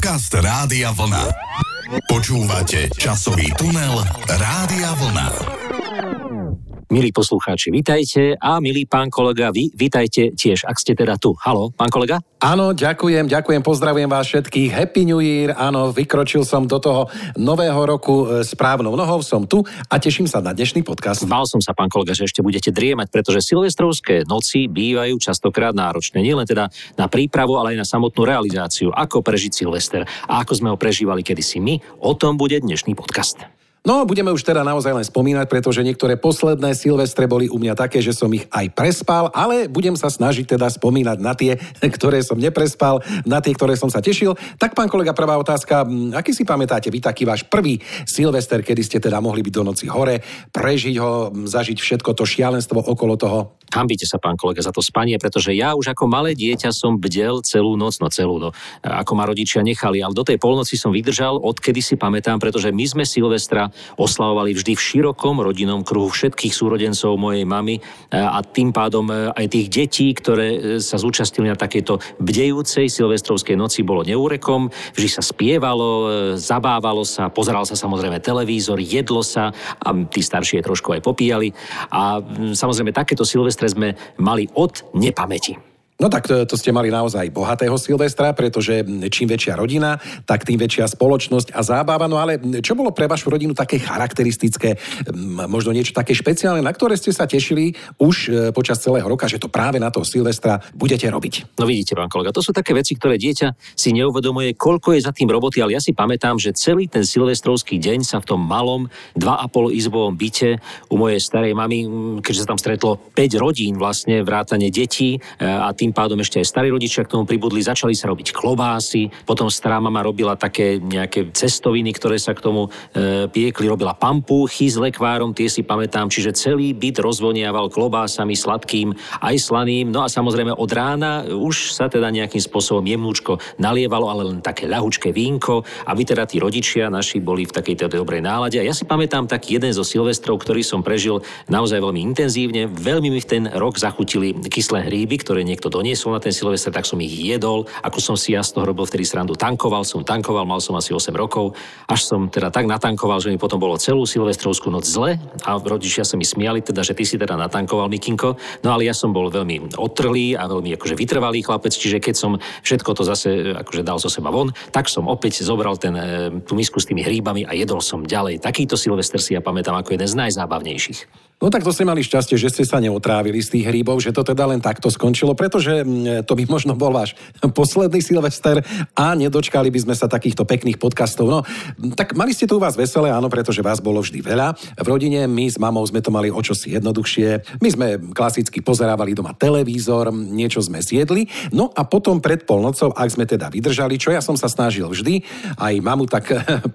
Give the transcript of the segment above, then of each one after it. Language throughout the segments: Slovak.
Podcast Rádia Vlna. Počúvate časový tunel Rádia Vlna. Milí poslucháči, vitajte a milý pán kolega, vy vitajte tiež, ak ste teda tu. Haló, pán kolega? Áno, ďakujem, pozdravujem vás všetkých. Happy New Year, áno, vykročil som do toho nového roku správnou nohou, som tu a teším sa na dnešný podcast. Bál som sa, pán kolega, že ešte budete driemať, pretože silvestrovské noci bývajú častokrát náročné. Nielen teda na prípravu, ale aj na samotnú realizáciu. Ako prežiť Silvester a ako sme ho prežívali kedysi my, o tom bude dnešný podcast. No, budeme už teda naozaj len spomínať, pretože niektoré posledné Silvestre boli u mňa také, že som ich aj prespal, ale budem sa snažiť teda spomínať na tie, ktoré som neprespal, na tie, ktoré som sa tešil. Tak, pán kolega, prvá otázka, aký si pamätáte vy taký váš prvý Silvester, kedy ste teda mohli byť do noci hore, prežiť ho, zažiť všetko to šialenstvo okolo toho? Hanbite sa, pán kolega, za to spanie, pretože ja už ako malé dieťa som bdel celú noc, ako ma rodičia nechali, ale do tej polnoci som vydržal, odkedy si pamätám, pretože my sme Silvestra oslavovali vždy v širokom rodinnom kruhu všetkých súrodencov mojej mamy a tým pádom aj tých detí, ktoré sa zúčastnili na takejto bdejúcej silvestrovskej noci, bolo neúrekom. Vždy sa spievalo, zabávalo sa, pozeral sa samozrejme televízor, jedlo sa a tí staršie trošku aj popíjali. A samozrejme takéto silvestre sme mali od nepamäti. No tak to ste mali naozaj bohatého Silvestra, pretože čím väčšia rodina, tak tým väčšia spoločnosť a zábava. No ale čo bolo pre vašu rodinu také charakteristické, možno niečo také špeciálne, na ktoré ste sa tešili už počas celého roka, že to práve na toho Silvestra budete robiť? No vidíte, pán kolega, to sú také veci, ktoré dieťa si neuvedomuje, koľko je za tým roboty, ale ja si pamätám, že celý ten silvestrovský deň sa v tom malom 2,5 izbovom byte u mojej starej mamy, keďže sa tam stretlo 5 rodín vlastne, vrátane detí a tým pádom ešte aj starí rodičia k tomu pribudli, začali sa robiť klobásy, potom stará mama robila také nejaké cestoviny, ktoré sa k tomu piekli, robila pampúchy s lekvárom, tie si pamätám, čiže celý byt rozvoniaval klobásami, sladkým aj slaným, no a samozrejme od rána už sa teda nejakým spôsobom jemnúčko nalievalo, ale len také ľahučké vínko, aby teda tí rodičia naši boli v takej dobrej nálade. A ja si pamätám taký jeden zo silvestrov, ktorý som prežil naozaj veľmi intenzívne, veľmi mi v ten rok zachutili kyslé hríby, ktoré niekto doniesol na ten Silvester, tak som ich jedol. Ako som si ja z toho robil vtedy srandu, tankoval, mal som asi 8 rokov, až som teda tak natankoval, že mi potom bolo celú silvestrovskú noc zle a rodičia sa mi smiali, teda, že ty si teda natankoval, Mikinko. No ale ja som bol veľmi otrlý a veľmi akože vytrvalý chlapec, čiže keď som všetko to zase akože dal zo seba von, tak som opäť zobral tú misku s tými hríbami a jedol som ďalej. Takýto Silvester si ja pamätám ako jeden z najzábavnejších. No tak to ste mali šťastie, že ste sa neotrávili z tých hríbov, že to teda len takto skončilo, pretože to by možno bol váš posledný Silvester a nedočkali by sme sa takýchto pekných podcastov. No, tak mali ste tu u vás veselé, áno, pretože vás bolo vždy veľa. V rodine my s mamou sme to mali o čosi jednoduchšie. My sme klasicky pozerávali doma televízor, niečo sme zjedli, no a potom pred polnocou, ak sme teda vydržali, čo ja som sa snažil vždy, aj mamu tak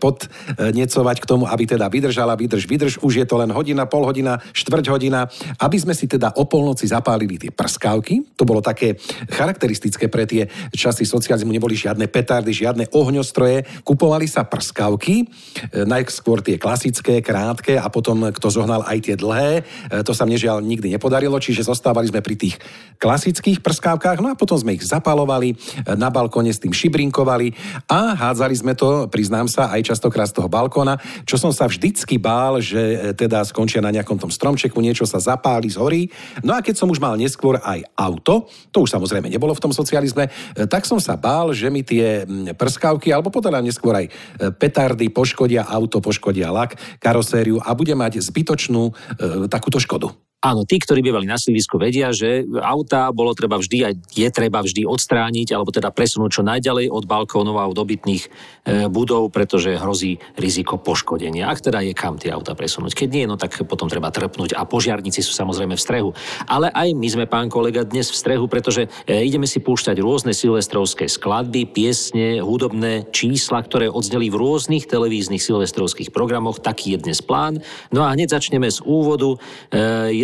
podnecovať k tomu, aby teda vydržala, vydrž, už je to len hodina, pol hodina, štvrť hodina, aby sme si teda o polnoci zapálili tie prskávky. To bolo také charakteristické pre tie časy socializmu, neboli žiadne petardy, žiadne ohňostroje, kupovali sa prskávky, najskôr tie klasické, krátke a potom kto zohnal aj tie dlhé. To sa mne žiaľ nikdy nepodarilo, čiže zostávali sme pri tých klasických prskávkach, no a potom sme ich zapalovali, na balkóne s tým šibrinkovali a hádzali sme to, priznám sa, aj častokrát z toho balkóna, čo som sa vždycky bál, že teda skončia na nejakom tom stromčeku, niečo sa zapáli, zhorí. No a keď som už mal neskôr aj auto, to už samozrejme nebolo v tom socializme, tak som sa bál, že mi tie prskávky, alebo potom neskôr aj petardy poškodia auto, poškodia lak, karosériu a bude mať zbytočnú takúto škodu. Áno, tí, ktorí bývali na sídlisku, vedia, že autá bolo treba vždy a je treba vždy odstrániť alebo teda presunúť čo najďalej od balkónov a od obytných budov, pretože hrozí riziko poškodenia. Ak teda je kam tie autá presunúť. Keď nie, no tak potom treba trpnúť a požiarníci sú samozrejme v strehu. Ale aj my sme, pán kolega, dnes v strehu, pretože ideme si púšťať rôzne silvestrovské skladby, piesne, hudobné čísla, ktoré odzneli v rôznych televíznych silvestrovských programoch. Taký je dnes plán. No a hneď začneme z úvodu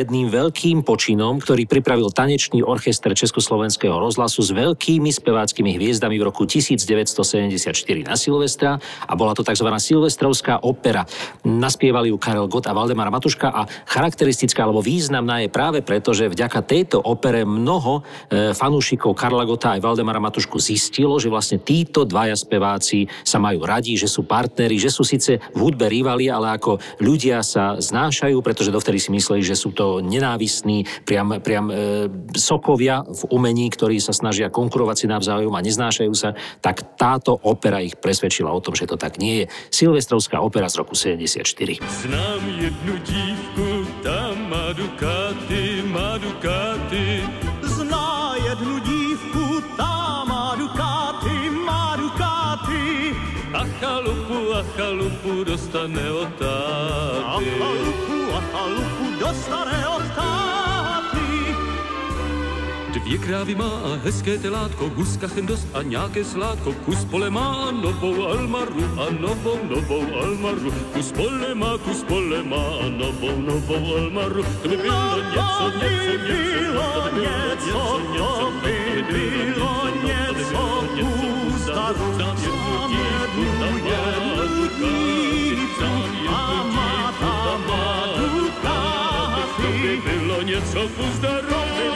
jedným veľkým počinom, ktorý pripravil tanečný orchester Československého rozhlasu s veľkými speváckými hviezdami v roku 1974 na Silvestra a bola to tzv. Silvestrovská opera. Naspievali ju Karel Gott a Valdemar Matuška a charakteristická alebo významná je práve preto, že vďaka tejto opere mnoho fanúšikov Karla Gotta aj Valdemara Matušku zistilo, že vlastne títo dvaja speváci sa majú radi, že sú partneri, že sú síce v hudbe rivali, ale ako ľudia sa znášajú, pretože dovtedy si mysleli, že sú to nenávistní priam sokovia v umení, ktorí sa snažia konkurovať si navzájom a neznášajú sa, tak táto opera ich presvedčila o tom, že to tak nie je. Silvestrovská opera z roku 74. Znám jednu dívku, tá má Ducati, má Ducati. Zná jednu dívku, tá má Ducati, má Ducati. A chalupu dostane od táty. A chalupu dostane od táty. Dvě krávy má a hezké telátko, guskachem dost a nějaké sládko. Kus pole má a novou Almaru, a novou Almaru. Kus pole má a novou Almaru. To by bylo něco, kus daru. Znám jednu dívku, a má Ducati. To by bylo něco, kus daru.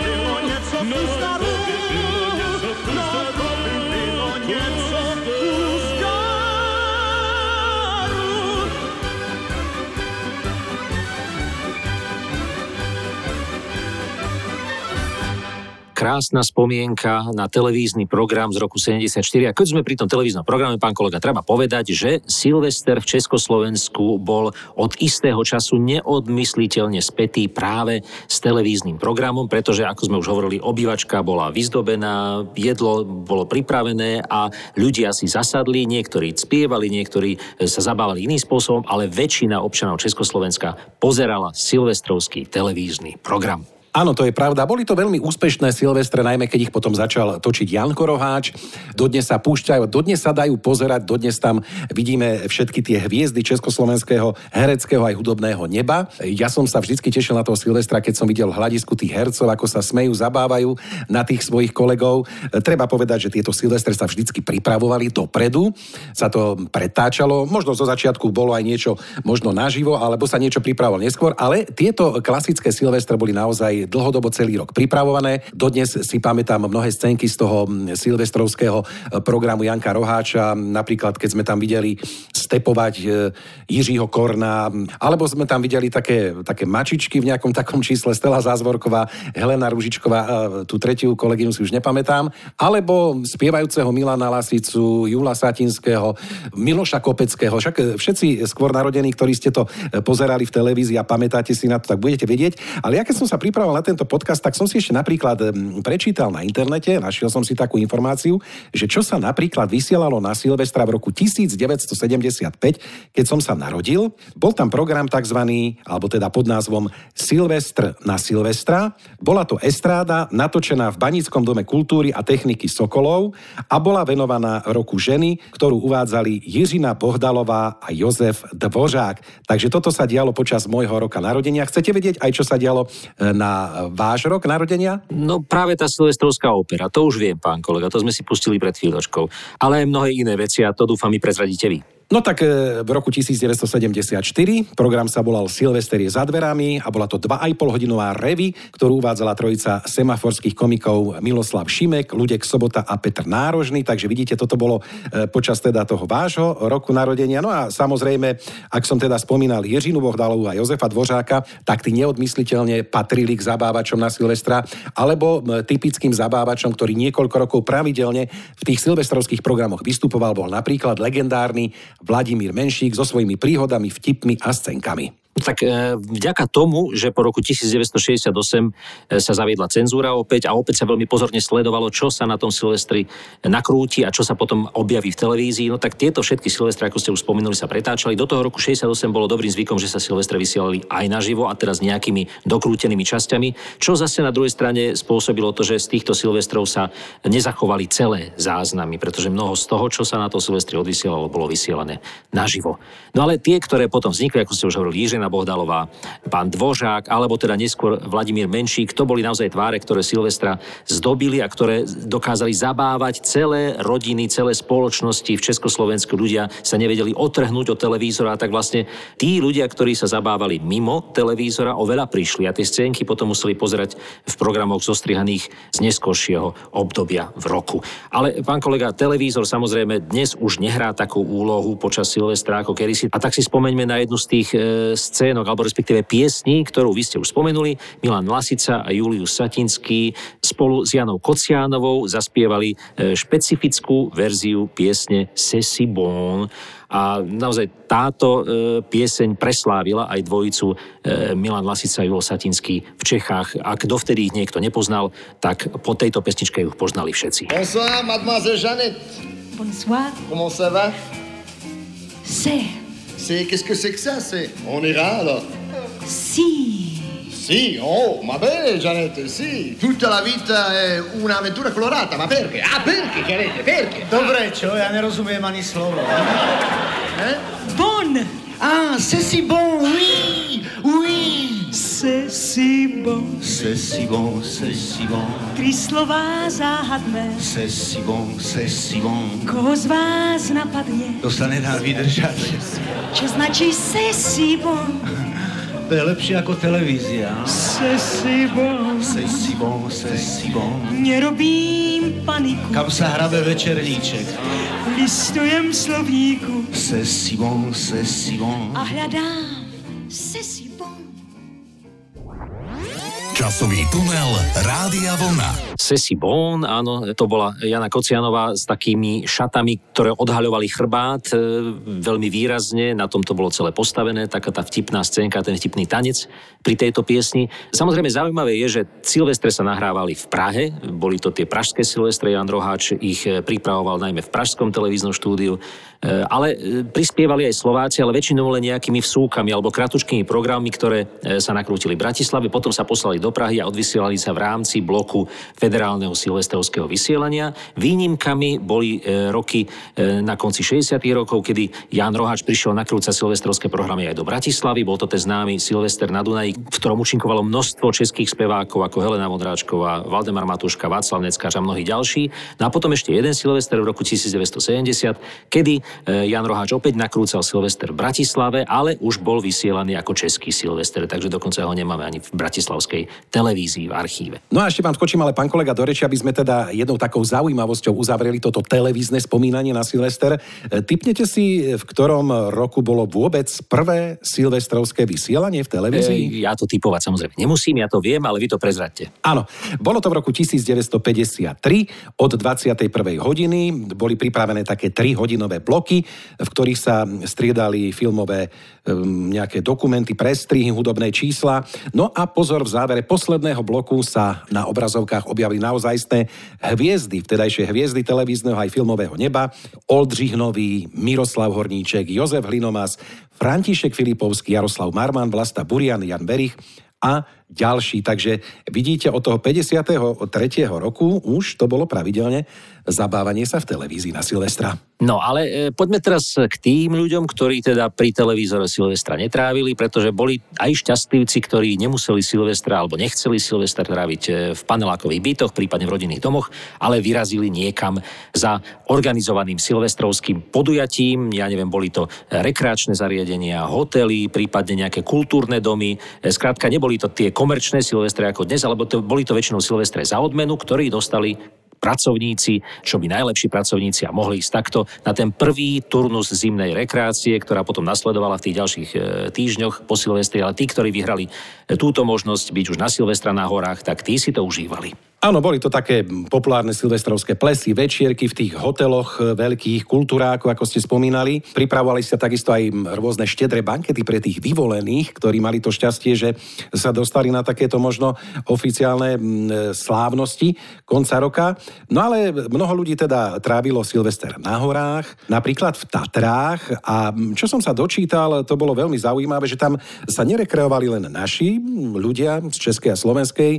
Krásna spomienka na televízny program z roku 74. A keď sme pri tom televíznom programe, pán kolega, treba povedať, že Silvester v Československu bol od istého času neodmysliteľne spätý práve s televíznym programom, pretože, ako sme už hovorili, obývačka bola vyzdobená, jedlo bolo pripravené a ľudia si zasadli, niektorí spievali, niektorí sa zabávali iným spôsobom, ale väčšina občanov Československa pozerala silvestrovský televízny program. Áno, to je pravda. Boli to veľmi úspešné Silvestre, najmä keď ich potom začal točiť Janko Roháč. Dodnes sa púšťajú, dodnes sa dajú pozerať, dodnes tam vidíme všetky tie hviezdy československého hereckého aj hudobného neba. Ja som sa vždycky tešil na toho Silvestra, keď som videl v hľadisku tých hercov, ako sa smejú, zabávajú na tých svojich kolegov. Treba povedať, že tieto Silvestre sa vždycky pripravovali dopredu, sa to pretáčalo. Možno zo začiatku bolo aj niečo možno naživo, alebo sa niečo pripravovalo neskôr, ale tieto klasické Silvestre boli naozaj dlhodobo celý rok pripravované. Dodnes si pamätám mnohé scénky z toho silvestrovského programu Janka Roháča, napríklad keď sme tam videli stepovať Jiřího Korna, alebo sme tam videli také mačičky v nejakom takom čísle, Stella Zázvorková, Helena Ružičková, tú tretiu kolegyňu si už nepamätám, alebo spievajúceho Milana Lasicu, Júla Satinského, Miloša Kopeckého, však všetci skôr narodení, ktorí ste to pozerali v televízii a pamätáte si na to, tak budete vedieť. Ale ja keď som sa pripravoval na tento podcast, tak som si ešte napríklad prečítal na internete, našiel som si takú informáciu, že čo sa napríklad vysielalo na Silvestra v roku 1975, keď som sa narodil. Bol tam program takzvaný, alebo teda pod názvom Silvestr na Silvestra. Bola to estráda natočená v Baníckom dome kultúry a techniky Sokolov a bola venovaná roku ženy, ktorú uvádzali Jiřina Bohdalová a Jozef Dvořák. Takže toto sa dialo počas môjho roka narodenia. Chcete vedieť aj, čo sa dialo na váš rok narodenia? No práve tá silvestrovská opera, to už viem, pán kolega, to sme si pustili pred chvíľočkou. Ale aj mnohé iné veci a to dúfam mi prezradíte vy. No tak v roku 1974 program sa volal Silvester je za dverami a bola to 2,5-hodinová revy, ktorú uvádzala trojica semaforských komikov Miloslav Šimek, Ľudek Sobota a Petr Nárožný, takže vidíte, toto bolo počas teda toho vášho roku narodenia. No a samozrejme, ak som teda spomínal Jiřinu Bohdalovú a Jozefa Dvořáka, tak tí neodmysliteľne patrili k zabávačom na Silvestra, alebo typickým zabávačom, ktorý niekoľko rokov pravidelne v tých silvestrovských programoch vystupoval, bol napríklad legendárny Vladimír Menšík so svojimi príhodami, vtipmi a scénkami. Tak vďaka tomu, že po roku 1968 sa zaviedla cenzúra opäť a opäť sa veľmi pozorne sledovalo, čo sa na tom Silvestri nakrúti a čo sa potom objaví v televízii, no tak tieto všetky Silvestre, ako ste už spomínali, sa pretáčali. Do toho roku 68 bolo dobrým zvykom, že sa Silvestre vysielali aj naživo a teraz nejakými dokrútenými časťami, čo zase na druhej strane spôsobilo to, že z týchto Silvestrov sa nezachovali celé záznamy, pretože mnoho z toho, čo sa na to Silvestri odvysielalo, bolo vysielané naživo. No ale tie, ktoré potom vznikli, ako ste už hovorili, Jiřina Zuzana Bohdalová, pán Dvořák, alebo teda neskôr Vladimír Menšík. To boli naozaj tváre, ktoré Silvestra zdobili a ktoré dokázali zabávať celé rodiny, celé spoločnosti v Československu. Ľudia sa nevedeli otrhnúť od televízora, tak vlastne tí ľudia, ktorí sa zabávali mimo televízora, oveľa prišli a tie scénky potom museli pozerať v programoch zostrihaných z neskoršieho obdobia v roku. Ale pán kolega, televízor samozrejme dnes už nehrá takú úlohu počas Silvestra ako kedysi. A tak si spomeňme na jednu z tých scénok, alebo respektíve piesní, ktorú vy ste už spomenuli. Milan Lasica a Julius Satinský spolu s Janou Kociánovou zaspievali špecifickú verziu piesne C'est si bon. A naozaj táto pieseň preslávila aj dvojicu Milan Lasica a Julo Satinský v Čechách. Ak dovtedy ich niekto nepoznal, tak po tejto pesničke ju poznali všetci. Bonsoir, mademoiselle Jeannette. Bonsoir. Comment ça va? Qu'est-ce que c'est que ça? On ira alors? Sì, oh, ma bene Jeannette, sì. Tutta la vita è un'avventura colorata, ma perché? Perché Jeannette, perché? Dobre, čo? Ja nerozumiem ani slovo. Bon! C'est si bon, oui. C'est si bon. C'est si bon, c'est si bon. Tri slová záhadné. C'est si bon, c'est si bon. Koho z vás napadne? To sa nedá vydržať. Čo značí c'est si bon? To je lepšie ako televízia. C'est si bon. C'est si bon, c'est si bon. Nerobím paniku. Kam sa hrabe večerníček? Listujem slovíku. C'est si bon, c'est si bon. A hľadám c'est si bon. Časový tunel Rádia Vlna. C'est si bon, áno, to bola Jana Kocianová s takými šatami, ktoré odhaľovali chrbát veľmi výrazne, na tom to bolo celé postavené, taká tá vtipná scénka, ten vtipný tanec pri tejto piesni. Samozrejme zaujímavé je, že Silvestre sa nahrávali v Prahe, boli to tie pražské Silvestre, Jan Roháč ich pripravoval najmä v pražskom televíznom štúdiu, ale prispievali aj Slováci, ale väčšinou len nejakými vsúkami alebo kratučkými programmi, ktoré sa nakrútili v Bratislave, potom sa poslali do Prahy a odvysielali sa v rámci bloku federálneho silvestrovského vysielania. Výnimkami boli roky na konci 60. rokov, kedy Jan Roháč prišiel nakrúcať silvestrovské programy aj do Bratislavy. Bol to ten známy Silvester na Dunaji, v ktorom účinkovalo množstvo českých spevákov ako Helena Vondráčková, Valdemar Matuška, Václav Neckář a mnohí ďalší. No a potom ešte jeden Silvester v roku 1970, kedy Jan Roháč opäť nakrúcal Silvester v Bratislave, ale už bol vysielaný ako český Silvester, takže dokonca ho nemáme ani v bratislavskej televízii v archíve. No a ešte vám skočím, ale pán kolega, do reči, aby sme teda jednou takou zaujímavosťou uzavreli toto televízne spomínanie na Silvester. Tipnete si, v ktorom roku bolo vôbec prvé silvestrovské vysielanie v televízii? Ja to tipovať samozrejme nemusím, ja to viem, ale vy to prezraďte. Áno, bolo to v roku 1953 od 21. hodiny. Boli pripravené také 3-hodinové bloky, v ktorých sa striedali filmové nejaké dokumenty, prestrihy, hudobné čísla. No a pozor, v závere posledného bloku sa na obrazovkách objavili naozajstné hviezdy, vtedajšie hviezdy televízneho aj filmového neba. Oldřich Nový, Miroslav Horníček, Jozef Hlinomaz, František Filipovský, Jaroslav Marman, Vlasta Burian, Jan Berich a ďalší. Takže vidíte, od toho 53. roku už to bolo pravidelne zabávanie sa v televízii na Silvestra. No ale poďme teraz k tým ľuďom, ktorí teda pri televízore Silvestra netrávili, pretože boli aj šťastlivci, ktorí nemuseli Silvestra alebo nechceli Silvestra tráviť v panelákových bytoch, prípadne v rodinných domoch, ale vyrazili niekam za organizovaným silvestrovským podujatím. Ja neviem, boli to rekreačné zariadenia, hotely, prípadne nejaké kultúrne domy. Skrátka, neboli to tie komerčné Silvestre ako dnes, alebo boli to väčšinou Silvestre za odmenu, ktorí dostali pracovníci, čo by najlepší pracovníci a mohli ísť takto na ten prvý turnus zimnej rekreácie, ktorá potom nasledovala v tých ďalších týždňoch po Silvestri, ale tí, ktorí vyhrali túto možnosť byť už na Silvestra na horách, tak tí si to užívali. Áno, boli to také populárne silvestrovské plesy, večierky v tých hoteloch veľkých, kultúrákov, ako ste spomínali. Pripravovali sa takisto aj rôzne štedré bankety pre tých vyvolených, ktorí mali to šťastie, že sa dostali na takéto možno oficiálne slávnosti konca roka. No ale mnoho ľudí teda trávilo Silvester na horách, napríklad v Tatrách, a čo som sa dočítal, to bolo veľmi zaujímavé, že tam sa nerekreovali len naši ľudia z Českej a Slovenskej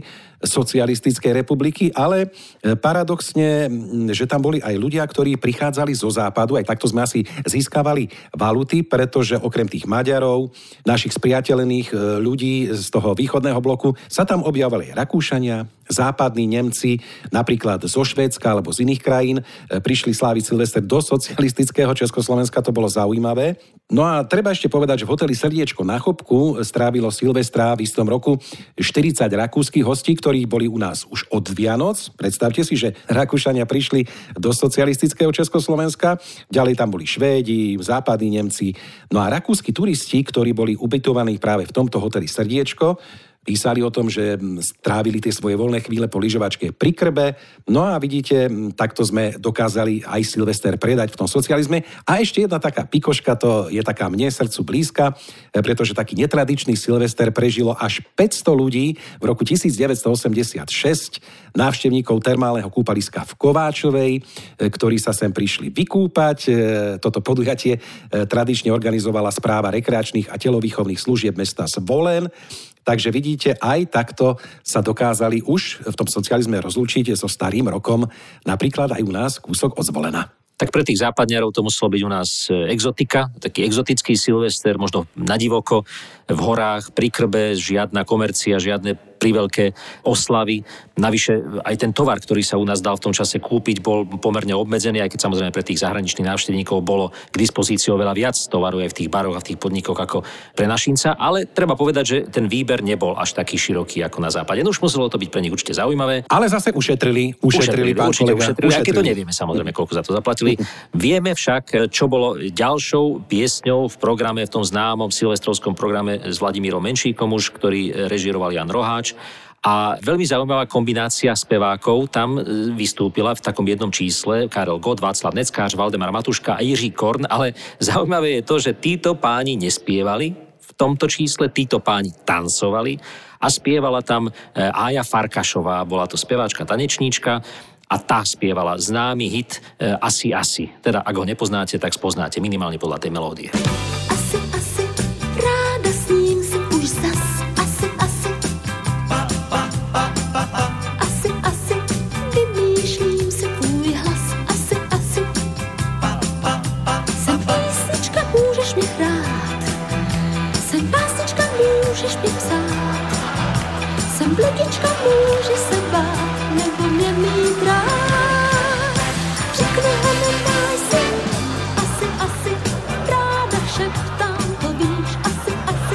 socialistickej republiky, ale paradoxne, že tam boli aj ľudia, ktorí prichádzali zo západu, aj takto sme asi získavali valuty, pretože okrem tých Maďarov, našich spriateľených ľudí z toho východného bloku, sa tam objavovali Rakúšania, západní Nemci, napríklad zo Švédska alebo z iných krajín, prišli sláviť Silvester do socialistického Československa, to bolo zaujímavé. No a treba ešte povedať, že v hoteli Srdiečko na Chopku strávilo Silvestra v istom roku 40 rakúskych hostí, ktorí boli u nás už od Vianoc. Predstavte si, že Rakúšania prišli do socialistického Československa, ďalej tam boli Švédi, západní Nemci. No a rakúski turisti, ktorí boli ubytovaní práve v tomto hoteli Srdiečko, písali o tom, že strávili tie svoje voľné chvíle po lyžovačke pri Krbe. No a vidíte, takto sme dokázali aj Silvester predať v tom socializme. A ešte jedna taká pikoška, to je taká mne srdcu blízka, pretože taký netradičný Silvester prežilo až 500 ľudí v roku 1986, návštevníkov termálneho kúpaliska v Kováčovej, ktorí sa sem prišli vykúpať. Toto podujatie tradične organizovala správa rekreačných a telovýchovných služieb mesta Zvolen. Takže vidíte, aj takto sa dokázali už v tom socializme rozlúčiť so starým rokom, napríklad aj u nás kúsok od Zvolena. Tak pre tých západňarov to muselo byť u nás exotika, taký exotický Silvester, možno na divoko, v horách, pri Krbe, žiadna komercia, žiadne priveľké oslavy. Navyše aj ten tovar, ktorý sa u nás dal v tom čase kúpiť, bol pomerne obmedzený, aj keď samozrejme pre tých zahraničných návštevníkov bolo k dispozícii oveľa viac tovaru aj v tých baroch a v tých podnikoch ako pre našinca, ale treba povedať, že ten výber nebol až taký široký ako na západe. No už muselo to byť pre nich určite zaujímavé. Ale zase ušetrili pán kolega. Aj keď to nevieme samozrejme, koľko za to zaplatili. Vieme však, čo bolo ďalšou piesňou v programe, v tom známom silvestrovskom programe s Vladimírom Menšíkom už, ktorý režíroval Jan Roháč. A veľmi zaujímavá kombinácia spevákov tam vystúpila v takom jednom čísle. Karel Gott, Václav Neckář, Valdemar Matuška a Jiří Korn, ale zaujímavé je to, že títo páni nespievali v tomto čísle, títo páni tancovali a spievala tam Ája Farkašová, bola to speváčka, tanečníčka a tá spievala známy hit Asi, asi. Teda ak ho nepoznáte, tak spoznáte minimálne podľa tej melódie. Asi, asi, ráda s ním si už zas. Asi, asi, asi, asi, vymýšlím si tvůj hlas. Asi, asi, jsem písnička, můžeš mě hrát. Jsem básnička, můžeš mě psát. Jsem bledička, můžeš se bát, nebo mě mít rád. Řekne ho nemáš si, asi, asi, ráda šeptám, to víš, asi, asi.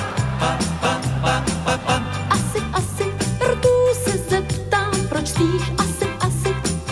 Asi, asi, rtů se zeptám, proč spíš, asi, asi.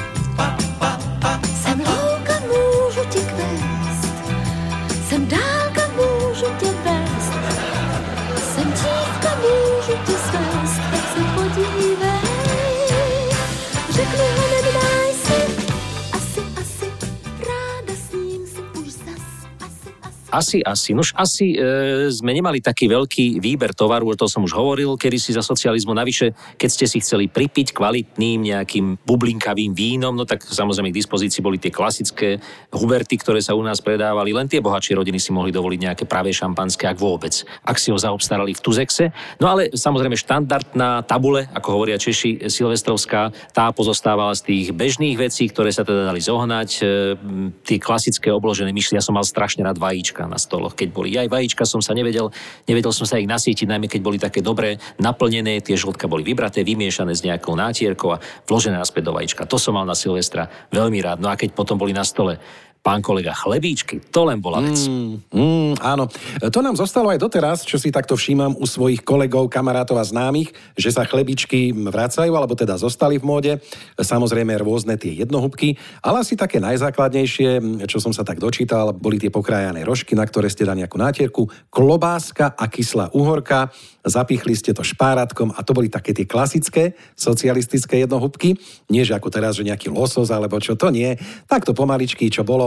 Jsem louka, můžu ti kvést, jsem dálka, můžu tě vést. Jsem dívka, můžu tě svést, tak se podívej. Řekni ho, nedaj si, asi, asi, ráda s ním si už zas, asi, asi. Asi. Nož asi sme nemali taký veľký výber tovaru, to som už hovoril, kedysi za socializmu. Navyše, keď ste si chceli pripiť kvalitným nejakým bublinkavým vínom, no tak samozrejme k dispozícii boli tie klasické huberty, ktoré sa u nás predávali. Len tie bohatšie rodiny si mohli dovoliť nejaké pravé šampanské, ak vôbec, ak si ho zaobstarali v Tuzexe. No ale samozrejme štandardná tabule, ako hovoria Češi, silvestrovská, tá pozostávala z tých bežných vecí, ktoré sa teda dali zohnať. Tie klasické obložené myšli, ja som mal strašne rád vajíčka na stoloch, keď boli. Aj vajíčka som sa nevedel som sa ich nasýtiť, najmä keď boli také dobre naplnené, tie žltka boli vybraté, vymiešané s nejakou nátierkou a vložené naspäť do vajíčka. To som mal na Silvestra veľmi rád. No a keď potom boli na stole pán kolega chlebíčky, to len bola vec. Áno, to nám zostalo aj doteraz, čo si takto všímam u svojich kolegov, kamarátov a známych, že sa chlebíčky vracajú, alebo teda zostali v móde. Samozrejme rôzne tie jednohúbky, ale asi také najzákladnejšie, čo som sa tak dočítal, boli tie pokrájané rožky, na ktoré ste dali nejakú nátierku, klobáska a kyslá uhorka, zapichli ste to špáratkom a to boli také tie klasické socialistické jednohúbky. Nie, že ako teraz, že nejaký losos alebo čo, to nie. Takto pomaličky, čo bolo.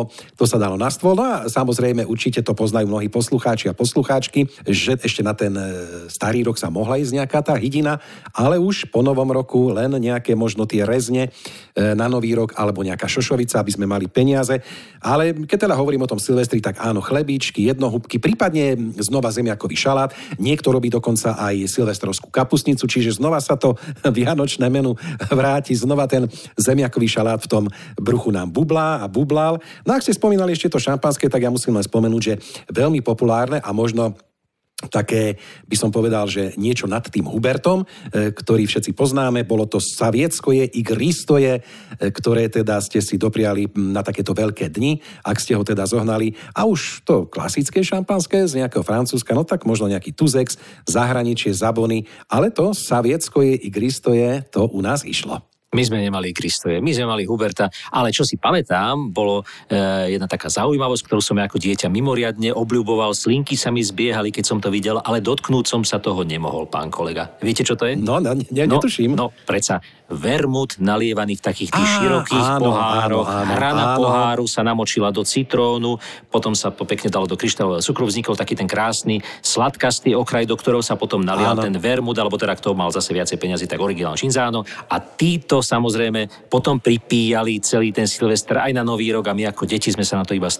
to sa dalo na stôl. No a samozrejme, určite to poznajú mnohí poslucháči a poslucháčky, že ešte na ten starý rok sa mohla ísť nejaká tá hydina, ale už po novom roku len nejaké možno tie rezne na nový rok alebo nejaká šošovica, aby sme mali peniaze. Ale keď teda hovorím o tom Silvestri, tak áno, chlebíčky, jednohúbky, prípadne znova zemiakový šalát. Niekto robí dokonca aj silvestrovskú kapustnicu, čiže znova sa to vianočné menu vráti, znova ten zemiakový šalát v tom bruchu nám bublá a bublal. No ak ste spomínali ešte to šampanské, tak ja musím len spomenúť, že veľmi populárne a možno také, by som povedal, že niečo nad tým Hubertom, ktorý všetci poznáme, bolo to Savieckoje i Gristoje, ktoré teda ste si dopriali na takéto veľké dni, ak ste ho teda zohnali. A už to klasické šampanské z nejakého Francúzska, no tak možno nejaký Tuzex, zahraničie, Zabony, ale to Savieckoje i Gristoje, to u nás išlo. My sme nemali Kristoje, my sme mali Huberta, ale čo si pamätám, bolo jedna taká zaujímavosť, ktorú som ja ako dieťa mimoriadne obľúboval, slinky sa mi zbiehali, keď som to videl, ale dotknúť som sa toho nemohol, pán kolega. Viete, čo to je? Netuším. No, predsa vermut nalievaný v takých tých širokých pohároch, hrana poháru sa namočila do citrónu, potom sa pekne dalo do kryštálového cukru, vznikol taký ten krásny sladkastý okraj, do ktorého sa potom nalial ten vermut, alebo teda kto mal zase viacej peňazí, tak originál Cinzano. A títo samozrejme potom pripíjali celý ten Silvester aj na Nový rok a my ako deti sme sa na to iba s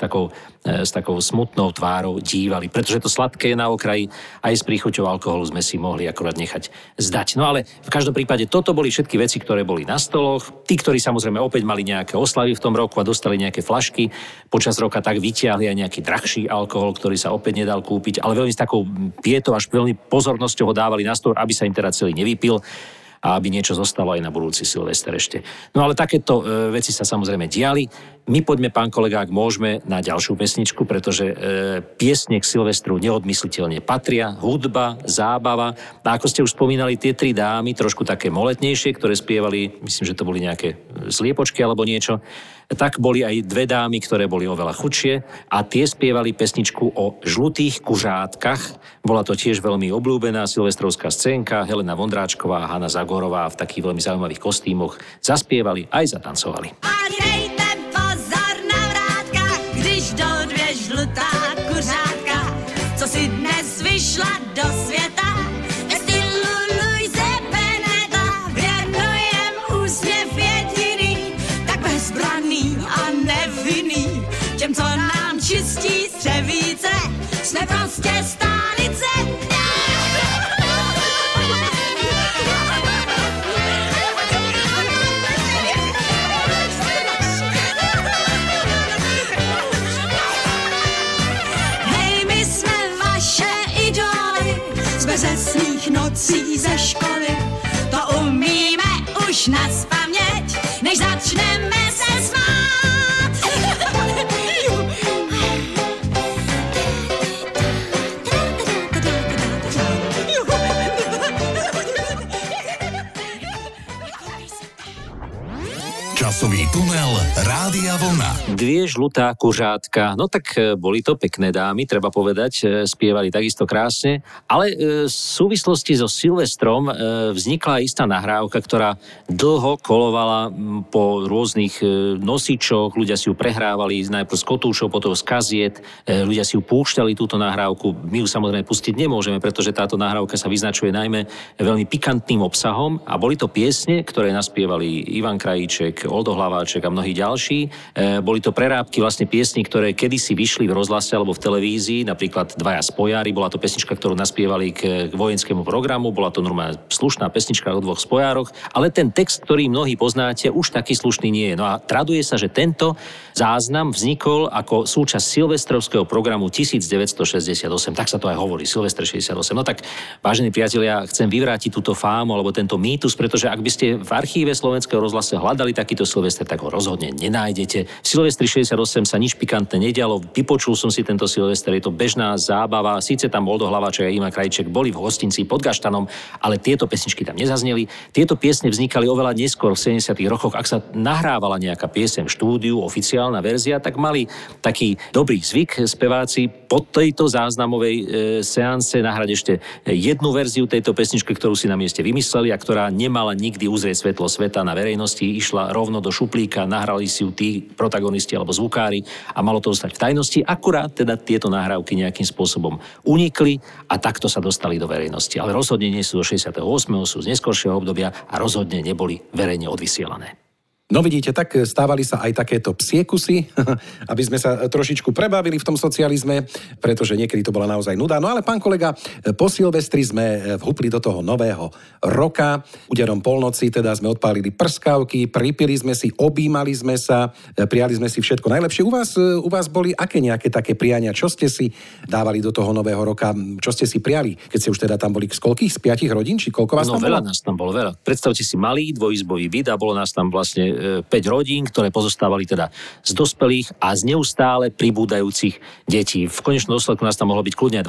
takou smutnou tvárou dívali, pretože to sladké na okraji aj s príchuťou alkoholu sme si mohli akorát nechať zdať. No ale v každom prípade toto boli všetky veci, ktoré boli na stoloch. Tí, ktorí samozrejme opäť mali nejaké oslavy v tom roku a dostali nejaké flašky počas roka, tak vytiahli aj nejaký drahší alkohol, ktorý sa opäť nedal kúpiť, ale veľmi s takou pietou až veľmi pozornosťou ho dávali na stôl, aby sa im teda celý nevypil a aby niečo zostalo aj na budúci Silvester ešte. No ale takéto veci sa samozrejme diali. My poďme, pán kolega, ak môžeme, na ďalšiu pesničku, pretože piesne k Silvestru neodmysliteľne patria. Hudba, zábava. A ako ste už spomínali, tie tri dámy, trošku také moletnejšie, ktoré spievali, myslím, že to boli nejaké sliepočky alebo niečo, tak boli aj dve dámy, ktoré boli oveľa chudšie a tie spievali pesničku o žlutých kužátkach. Bola to tiež veľmi obľúbená silvestrovská scénka. Helena Vondráčková a Hana Zagorová v takých veľmi zaujímavých kostýmoch zaspievali aj zatancovali. A dejte pozor na vrátka, když jdou dvě žlutá kuřátka, co si dnes vyšla do světa. Ve stylu Luise Beneta věnujem úsměv jediný, tak bezbranný a nevinný. Těm, co nám čistí střevíce, jsme prostě stálice. Bezesných nocí ze školy, to umíme už nazpaměť, než začneme se smát. Časový tunel Rádia Vlna. Dve žlutá kužátka, no tak boli to pekné dámy, treba povedať, spievali takisto krásne, ale v súvislosti so Silvestrom vznikla istá nahrávka, ktorá dlho kolovala po rôznych nosičoch, ľudia si ju prehrávali najprv z kotúšov, potom z kaziet, ľudia si ju púšťali túto nahrávku, my ju samozrejme pustiť nemôžeme, pretože táto nahrávka sa vyznačuje najmä veľmi pikantným obsahom a boli to piesne, ktoré naspievali Ivan Krajíček, Oldo Hlaváček a mnohí ďalší. Boli to prerábky vlastne piesní, ktoré kedysi vyšli v rozhlase alebo v televízii, napríklad Dvaja spojári, bola to pesnička, ktorú naspievali k vojenskému programu, bola to normálne slušná pesnička o dvoch spojároch, ale ten text, ktorý mnohí poznáte, už taký slušný nie je. No a traduje sa, že tento záznam vznikol ako súčasť silvestrovského programu 1968, tak sa to aj hovorí, Silvester 68. No tak, vážení priatelia, chcem vyvrátiť túto fámu alebo tento mýtus, pretože ak by ste v archíve Slovenského rozhlasu hľadali takýto Silvester, tak ho rozhodne nenájdete. V Silvestri 68 sa nič pikantné nedialo, vypočul som si tento Silvester, je to bežná zábava, síce tam Oldo Hlaváček a Ivan Krajíček boli v hostinci pod Gaštanom, ale tieto pesničky tam nezazneli. Tieto piesne vznikali oveľa neskôr v 70. rokoch, ak sa nahrávala nejaká pieseň v štúdiu, oficiálna verzia, tak mali taký dobrý zvyk speváci po tejto záznamovej seanse nahrať ešte jednu verziu tejto pesničky, ktorú si na mieste vymysleli a ktorá nemala nikdy uzrieť svetlo sveta na verejnosti, išla rovno do šuplíka, nahrali si ju tí protagonisti alebo zvukári a malo to zostať v tajnosti. Akurát teda tieto nahrávky nejakým spôsobom unikli a takto sa dostali do verejnosti. Ale rozhodne nie sú do 68. sú z neskoršieho obdobia a rozhodne neboli verejne odvysielané. No vidíte, tak stávali sa aj takéto psiekusy, aby sme sa trošičku prebavili v tom socializme, pretože niekedy to bola naozaj nuda. No ale pán kolega, po Silvestri sme vhupli do toho nového roka. Úderom polnoci teda sme odpálili prskavky, pripili sme si, objímali sme sa, prijali sme si všetko najlepšie. U vás boli aké nejaké také priania? Čo ste si dávali do toho nového roka? Čo ste si prijali? Keď ste už teda tam boli z koľkých? Z 5 rodín? Či koľko vás tam bolo? Veľa nás tam bolo, veľa. Predstavte si malý dvojizbový byt a bolo nás tam vlastne 5 rodín, ktoré pozostávali teda z dospelých a z neustále pribúdajúcich detí. V konečnom dôsledku nás tam mohlo byť kľudne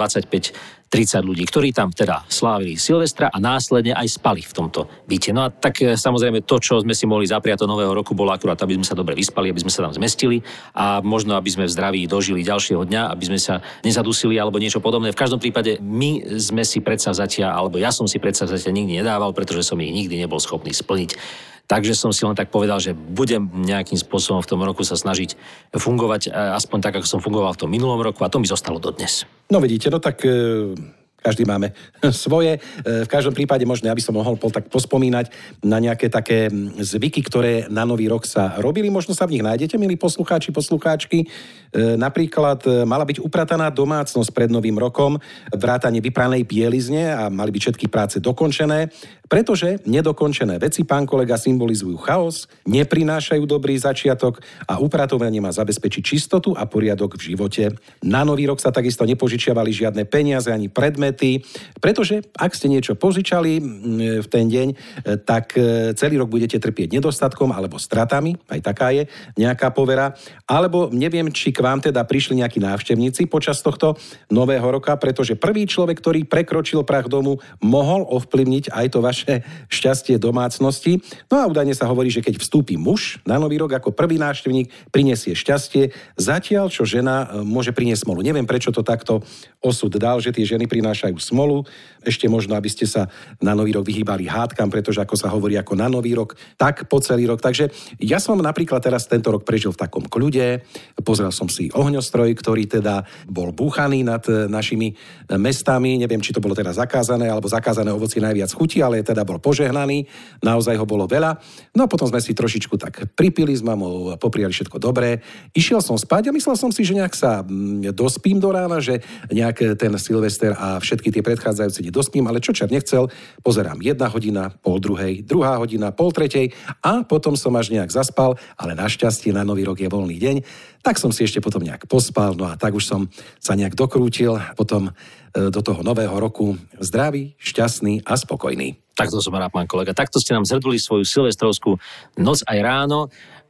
25-30 ľudí, ktorí tam teda slávili Silvestra a následne aj spali v tomto byte. No a tak samozrejme to, čo sme si mohli zapriať do nového roku, bolo akurát, aby sme sa dobre vyspali, aby sme sa tam zmestili a možno, aby sme v zdraví dožili ďalšieho dňa, aby sme sa nezadusili alebo niečo podobné. V každom prípade my sme si predsavzatia, alebo ja som si predsavzatia nikdy nedával, pretože som ich nikdy nebol schopný splniť. Takže som si len tak povedal, že budem nejakým spôsobom v tom roku sa snažiť fungovať aspoň tak, ako som fungoval v tom minulom roku a to mi zostalo dodnes. No vidíte, no tak každý máme svoje. V každom prípade možno, aby som mohol tak pospomínať na nejaké také zvyky, ktoré na Nový rok sa robili. Možno sa v nich nájdete, milí poslucháči, poslucháčky. Napríklad mala byť uprataná domácnosť pred Novým rokom, vrátane vypranej bielizne a mali byť všetky práce dokončené, pretože nedokončené veci, pán kolega, symbolizujú chaos, neprinášajú dobrý začiatok a upratovanie má zabezpečiť čistotu a poriadok v živote. Na Nový rok sa takisto nepožičiavali žiadne peniaze ani predmety, pretože ak ste niečo požičali v ten deň, tak celý rok budete trpieť nedostatkom alebo stratami, aj taká je nejaká povera, alebo neviem, či k vám teda prišli nejakí návštevníci počas tohto nového roka, pretože prvý človek, ktorý prekročil prah domu, mohol ovplyvniť aj to vaše šťastie domácnosti. No a údajne sa hovorí, že keď vstúpi muž na Nový rok ako prvý návštevník, prinesie šťastie, zatiaľ čo žena môže priniesť smolu. Neviem, prečo to takto osud dal, že tie ženy prinášajú smolu. Ešte možno, aby ste sa na Nový rok vyhýbali hádkam, pretože ako sa hovorí ako na Nový rok, tak po celý rok. Takže ja som napríklad teraz tento rok prežil v takom kľude. Pozrel som si ohňostroj, ktorý teda bol búchaný nad našimi mestami. Neviem, či to bolo teda zakázané, alebo zakázané ovocie najviac chutí, ale teda bol požehnaný. Naozaj ho bolo veľa. No a potom sme si trošičku tak pripili s mamou, poprijali všetko dobré. Išiel som spať a myslel som si, že nejak sa dospím do rána, že nejak ten Silvester a všetky tie predchádzajúce dospím, ale čo čert nechcel, pozerám 1 hodina, 1:30, 2 hodina, 2:30 a potom som až nejak zaspal, ale našťastie na Nový rok je voľný deň, tak som si ešte potom nejak pospal, no a tak už som sa nejak dokrútil potom do toho nového roku zdravý, šťastný a spokojný. Takto som rád, pán kolega. Takto ste nám zrduli svoju silvestrovskú noc aj ráno.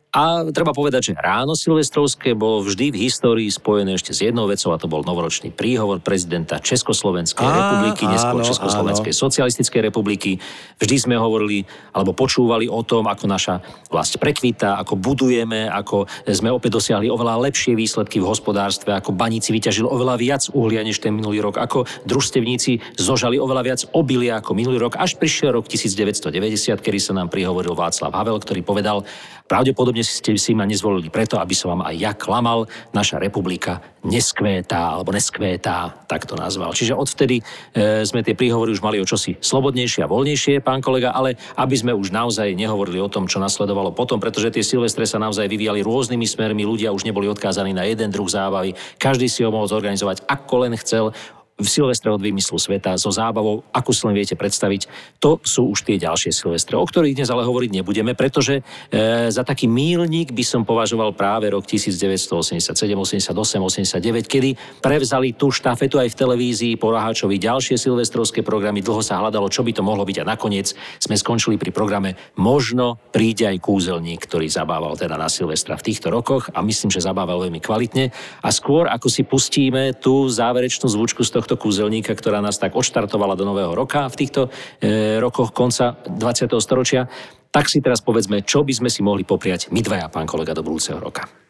A treba povedať, že ráno silvestrovské bolo vždy v histórii spojené ešte s jednou vecou a to bol novoročný príhovor prezidenta Československej republiky, neskôr Československej socialistickej republiky. Vždy sme hovorili alebo počúvali o tom, ako naša vlast prekvitá, ako budujeme, ako sme opäť dosiahli oveľa lepšie výsledky v hospodárstve, ako baníci vyťažili oveľa viac uhlia než ten minulý rok, ako družstevníci zožali oveľa viac obilia ako minulý rok. Až prišiel rok 1990, kedy sa nám prihovoril Václav Havel, ktorý povedal: pravdepodobne ste si ma nezvolili preto, aby som vám aj ja klamal. Naša republika neskvétá, alebo neskvétá, tak to nazval. Čiže odvtedy sme tie príhovory už mali o čosi slobodnejšie a voľnejšie, pán kolega, ale aby sme už naozaj nehovorili o tom, čo nasledovalo potom, pretože tie silvestre sa naozaj vyvíjali rôznymi smermi, ľudia už neboli odkázaní na jeden druh zábavy, každý si ho mohol zorganizovať ako len chcel. V Silvestre od výmyslu sveta so zábavou, ako si len viete predstaviť, to sú už tie ďalšie Silvestre, o ktorých dnes ale hovoriť nebudeme, pretože za taký míľnik by som považoval práve rok 1987, 88, 89, kedy prevzali tú štafetu aj v televízii po Roháčovi ďalšie silvestrovské programy. Dlho sa hľadalo, čo by to mohlo byť a nakoniec sme skončili pri programe Možno príde aj kúzelník, ktorý zabával teda na Silvestra v týchto rokoch a myslím, že zabával veľmi kvalitne. A skôr ako si pustíme tú záverečnú zvučku z tohto kúzelníka, ktorá nás tak odštartovala do nového roka v týchto rokoch konca 20. storočia, tak si teraz povedzme, čo by sme si mohli popriať my dvaja, pán kolega, do budúceho roka.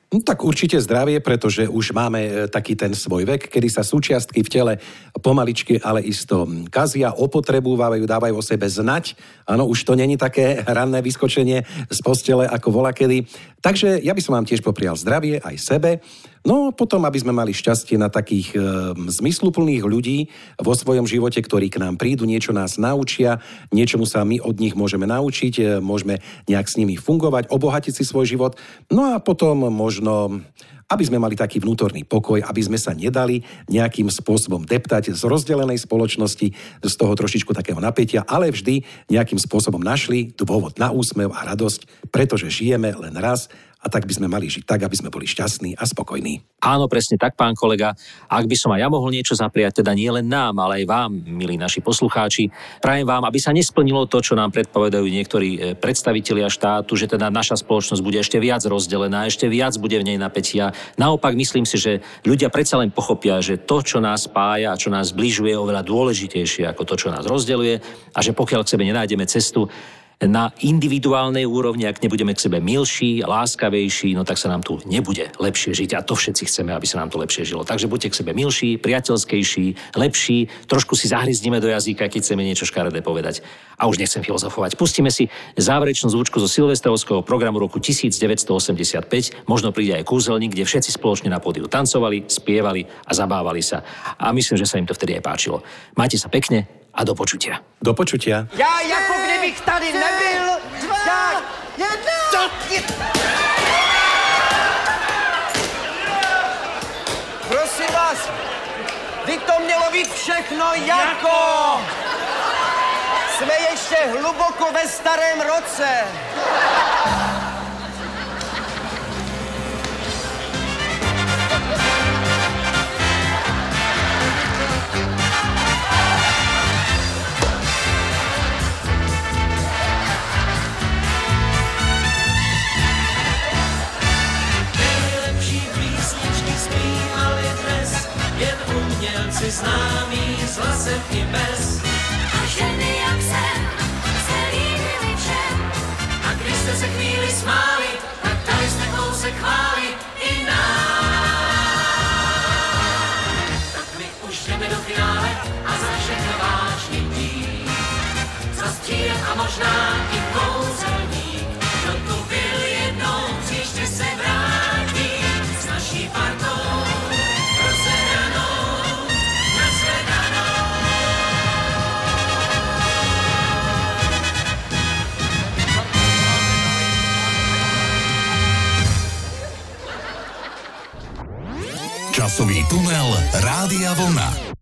No, tak určite zdravie, pretože už máme taký ten svoj vek, kedy sa súčiastky v tele pomaličky, ale isto kazia, opotrebúvajú, dávajú o sebe znať. Áno, už to není také ranné vyskočenie z postele ako volakedy. Takže ja by som vám tiež poprial zdravie aj sebe. No potom, aby sme mali šťastie na takých zmysluplných ľudí vo svojom živote, ktorí k nám prídu, niečo nás naučia, niečomu sa my od nich môžeme naučiť, môžeme nejak s nimi fungovať, obohatiť si svoj život. No a potom možno, aby sme mali taký vnútorný pokoj, aby sme sa nedali nejakým spôsobom deptať z rozdelenej spoločnosti, z toho trošičku takého napätia, ale vždy nejakým spôsobom našli dôvod na úsmev a radosť, pretože žijeme len raz. A tak by sme mali žiť tak, aby sme boli šťastní a spokojní. Áno, presne tak, pán kolega. Ak by som aj ja mohol niečo zapriať, teda nie len nám, ale aj vám, milí naši poslucháči, prajem vám, aby sa nesplnilo to, čo nám predpovedajú niektorí predstavitelia štátu, že teda naša spoločnosť bude ešte viac rozdelená, ešte viac bude v nej napätia. Naopak myslím si, že ľudia predsa len pochopia, že to, čo nás spája a čo nás zbližuje, je oveľa dôležitejšie ako to, čo nás rozdeľuje, a že pokiaľ k sebe nenájdeme cestu na individuálnej úrovni, ak nebudeme k sebe milší, láskavejší, no tak sa nám tu nebude lepšie žiť, a to všetci chceme, aby sa nám tu lepšie žilo. Takže buďte k sebe milší, priateľskejší, lepší, trošku si zahryzneme do jazyka, keď chceme niečo škaredé povedať. A už nechcem filozofovať. Pustíme si záverečnú zvučku zo silvestrovského programu roku 1985, možno príde aj kúzelník, kde všetci spoločne na pódiu tancovali, spievali a zabávali sa. A myslím, že sa im to vtedy aj páčilo. Majte sa pekne a do počutia. Do počutia. Já jako kdybych tady nebyl. 2, 1. Prosím vás, by to mělo být všechno jako. Jsme ještě hluboko ve starém roce. Umělci známí s hlasem i bez. A ženy jak jsem se líbily všem. A když jste se chvíli smáli, tak dali jste kousek chvály i nám. Tak my už jdeme do finále a za všechno vážný díl. Za střílem a možná i kouzelník. Kdo tu byl jednou, příště se vrátí s naší partou. Časový tunel Rádia Vlna.